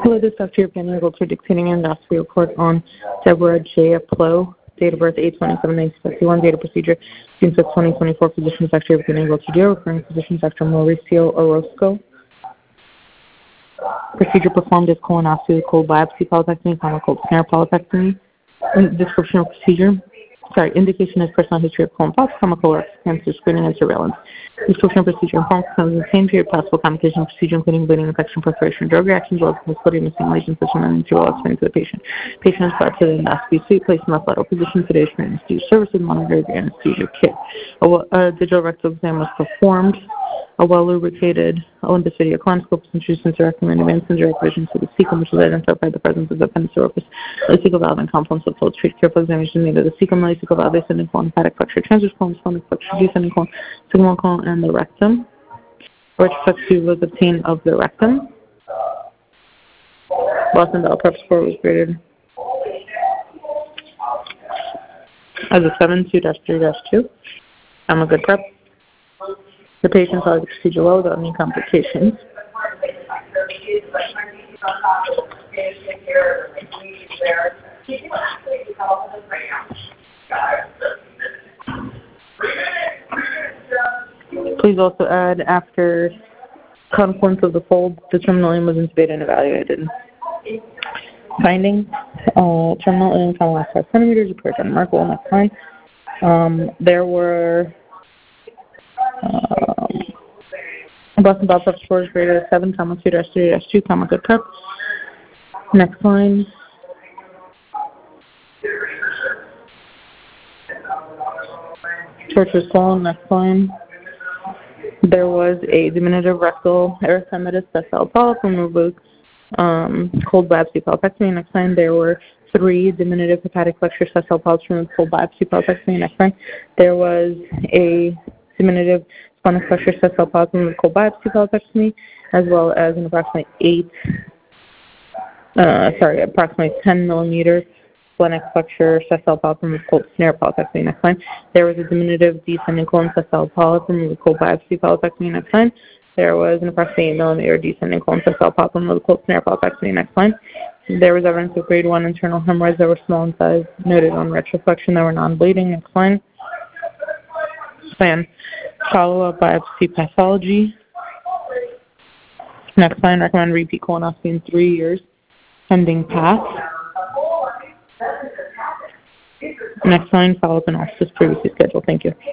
Hello, this is Dr. European Results for dictating an endoscopy report on Deborah J. Plo, date of birth 8/27/1951, date of procedure June 5, 2024, physician Dr. European Results for referring physician Dr. Mauricio Orozco. Procedure performed is colonoscopy, cold biopsy polypectomy, cold snare polypectomy. Description of procedure. Indication is personal history of colon polyps, colorectal cancer screening and surveillance. Description of procedure informs in the same period possible complication of procedure, including bleeding, infection, perforation, drug reactions, as well as sodium missing lesions, such as material explained to the patient. Patient is brought to the endoscopy suite, placed in the lateral position, sedation, and anesthesia services, monitored the anesthesia kit. A digital rectal exam was performed. A well-lubricated Olympus video colonoscope was introduced into recommended advanced and direct vision to the cecum, which was identified by the presence of the appendicitis, leacical valve, and complex of fluids. Treat careful examination made of the cecum, leacical valve, ascending colon, hepatic flexure, transverse colon, splenic flexure, descending colon, sigmoid colon, and the rectum. Retrospective was obtained of the rectum. Boston Bell Prep score was graded as a 7-2-3-2. I'm a good prep. The patient followed the procedure well without any complications. Please also add, after confluence of the fold, the terminal ileum was intubated and evaluated. Findings: terminal ileum found last 5 centimeters, appeared unremarkable. Next line. There were Boston Bell Prep scores graded as 7, 2-3-2, good prep. Next line. Tortuous colon, next line. There was a diminutive rectal erythematous sessile polyp removed with cold biopsy polypectomy. Next line. There were 3 diminutive hepatic flexure sessile polyps removed with cold biopsy polypectomy. Next line. There was a diminutive splenic flexure sessile polyp removed with cold biopsy polypectomy, as well as an approximately 10 millimeter splenic flexure sessile polyp removed with cold snare polypectomy. Next line. There was a diminutive descending colon sessile polyp removed with cold biopsy polypectomy. Next line. There was an approximately 8 millimeter descending colon sessile polyp removed with cold snare polypectomy. Next line. There was evidence of grade 1 internal hemorrhoids that were small in size, noted on retroflexion, that were non-bleeding. Next line. Plan. Follow-up biopsy pathology. Next line. Recommend repeat colonoscopy in 3 years, pending path. Next line. Follow-up analysis previously scheduled. Thank you.